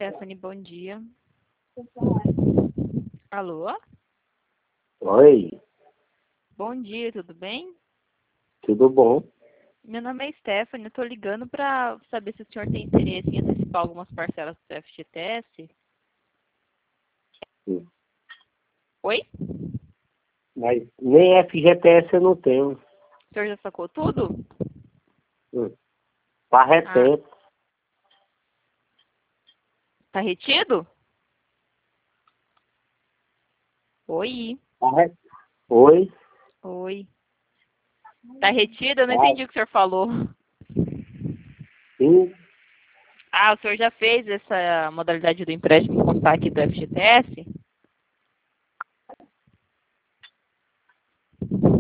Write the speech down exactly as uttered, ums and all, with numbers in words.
Stephanie, bom dia. Alô? Oi, Bom dia, tudo bem? tudo bom? Meu nome é Stephanie, eu tô ligando para saber se o senhor tem interesse em antecipar algumas parcelas do F G T S. Sim. Oi? Mas nem F G T S eu não tenho. O senhor já sacou tudo? Hum. Faz é Ah. tempo. Tá retido? Oi? Faz é- Oi? Oi. Tá retido? Eu não Faz. entendi o que o senhor falou. Sim. Ah, o senhor já fez essa modalidade do empréstimo com saque do F G T S?